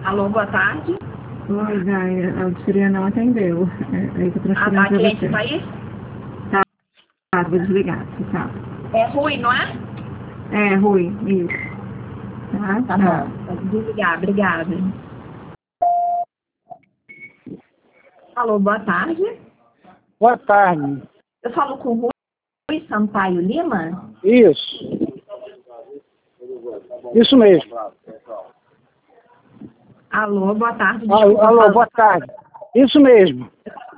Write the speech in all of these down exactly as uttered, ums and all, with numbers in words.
Alô, boa tarde. Oi, Gaia, a auditoria não atendeu. É, aí que eu Ah, transferi tá, a pra cliente você. tá aí? Tá, vou desligar. Tchau. É Rui, não é? É, Rui, isso. Tá, Tá tchau. bom, pode desligar, obrigada. Alô, boa tarde. Boa tarde. Eu falo com o Rui Sampaio Lima? Isso. Isso mesmo. Alô, boa tarde, Alô, desculpa. alô, fala- boa tarde. Isso mesmo.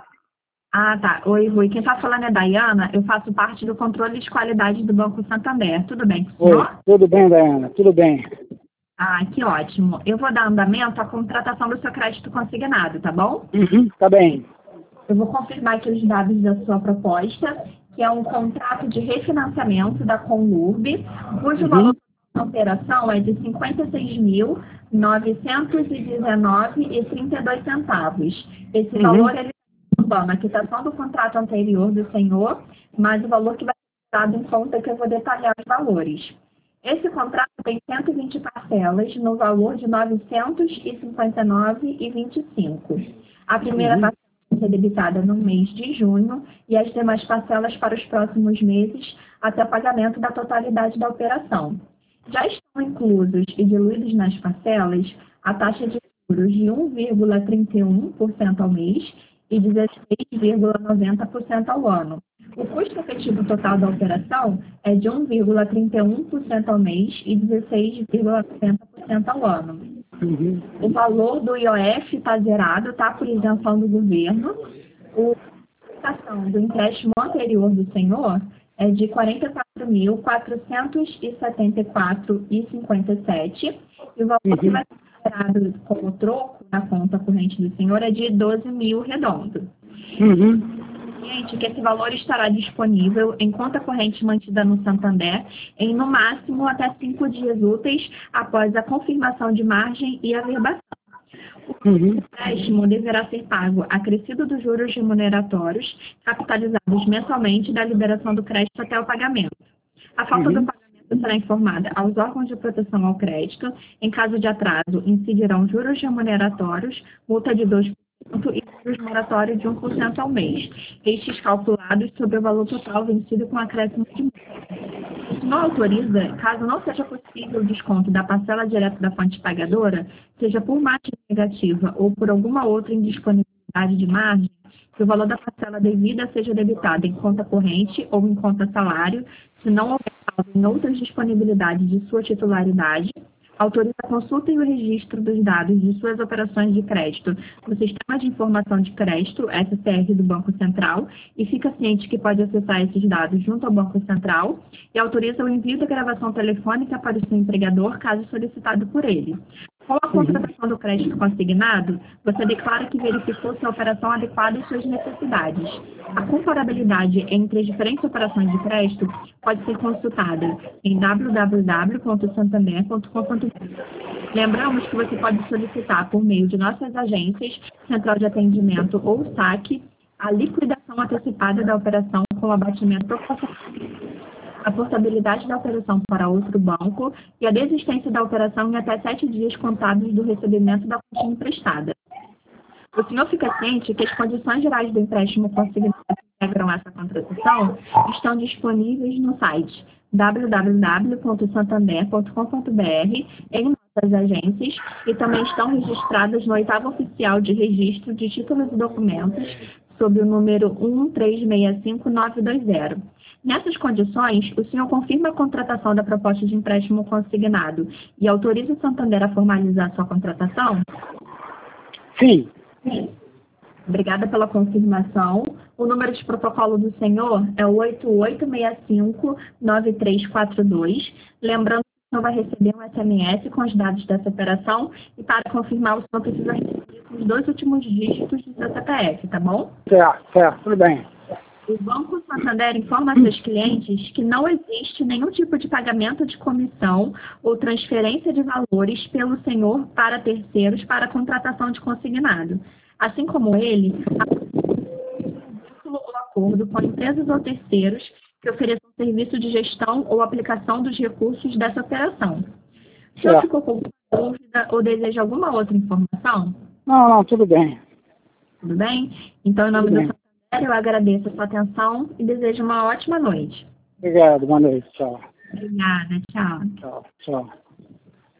Ah, tá. Oi, Rui. Quem tá falando é Dayana. Eu faço parte do controle de qualidade do Banco Santander. Tudo bem com o Oi, senhor? tudo bem, Daiana? Tudo bem. Ah, que ótimo. Eu vou dar andamento à contratação do seu crédito consignado, tá bom? Uhum, tá bem. Eu vou confirmar aqui os dados da sua proposta, que é um contrato de refinanciamento da Conurb, cujo Uhum, valor da operação é de cinquenta e seis mil novecentos e dezenove reais e trinta e dois centavos. Esse uhum, valor ele está na quitação do contrato anterior do senhor, mais o valor que vai ser dado em conta que eu vou detalhar os valores. Esse contrato tem cento e vinte parcelas no valor de novecentos e cinquenta e nove reais e vinte e cinco centavos. A primeira uhum, parcela vai ser debitada no mês de junho e as demais parcelas para os próximos meses até o pagamento da totalidade da operação. Já estão inclusos e diluídos nas parcelas a taxa de juros de um vírgula trinta e um por cento ao mês e dezesseis vírgula noventa por cento ao ano. O custo efetivo total da operação é de um vírgula trinta e um por cento ao mês e dezesseis vírgula noventa por cento ao ano. uhum, O valor do I O F está zerado, está por isenção do governo. O a taxação do empréstimo anterior do senhor é de quarenta e quatro mil quatrocentos e setenta e quatro reais e cinquenta e sete centavos e o valor que uhum, vai ser gerado como troco na conta corrente do senhor é de doze mil redondo. uhum, Gente, que esse valor estará disponível em conta corrente mantida no Santander em, no máximo, até cinco dias úteis após a confirmação de margem e averbação. uhum, O empréstimo deverá ser pago acrescido dos juros remuneratórios, capitalizados mensalmente da liberação do crédito até o pagamento. A falta do uhum, pagamento será informada aos órgãos de proteção ao crédito. Em caso de atraso, incidirão juros remuneratórios, multa de dois por cento e juros moratórios de um por cento ao mês, estes calculados sobre o valor total vencido com acréscimo de multa. Isso não autoriza, caso não seja possível o desconto da parcela direta da fonte pagadora, seja por margem negativa ou por alguma outra indisponibilidade de margem, que o valor da parcela devida seja debitado em conta corrente ou em conta salário, se não houver saldo em outras disponibilidades de sua titularidade, autoriza a consulta e o registro dos dados de suas operações de crédito no Sistema de Informação de Crédito, S C R, do Banco Central, e fica ciente que pode acessar esses dados junto ao Banco Central, e autoriza o envio da gravação telefônica para o seu empregador, caso solicitado por ele. Com a contratação do crédito consignado, você declara que verificou se a operação adequada às suas necessidades. A comparabilidade entre as diferentes operações de crédito pode ser consultada em w w w ponto santander ponto com ponto br. Lembramos que você pode solicitar, por meio de nossas agências, Central de Atendimento ou saque, a liquidação antecipada da operação com abatimento proporcional, a portabilidade da operação para outro banco e a desistência da operação em até sete dias contábeis do recebimento da quantia emprestada. O senhor fica ciente que as condições gerais do empréstimo consignado que integram essa contratação estão disponíveis no site w w w ponto santander ponto com ponto br, em nossas agências, e também estão registradas no oitavo oficial de registro de títulos e documentos, sob o número um três seis cinco nove dois zero. Nessas condições, o senhor confirma a contratação da proposta de empréstimo consignado e autoriza o Santander a formalizar sua contratação? sim. Sim. Obrigada pela confirmação. O número de protocolo do senhor é o oito oito seis cinco nove três quatro dois. Lembrando que o senhor vai receber um S M S com os dados dessa operação e, para confirmar, o senhor precisa receber os dois últimos dígitos do seu C P F, tá bom? Certo, certo, tudo bem. O Banco Santander informa a seus clientes que não existe nenhum tipo de pagamento de comissão ou transferência de valores pelo senhor para terceiros para a contratação de consignado. Assim como ele, vínculo ou acordo com empresas ou terceiros que ofereçam serviço de gestão ou aplicação dos recursos dessa operação. Se eu Certo. ficou com dúvida ou deseja alguma outra informação? Não, não, tudo bem. Tudo bem? Então, em nome Tudo do bem. Santander, eu agradeço a sua atenção e desejo uma ótima noite. Obrigado, boa noite. Tchau. Obrigada, tchau. Tchau, tchau.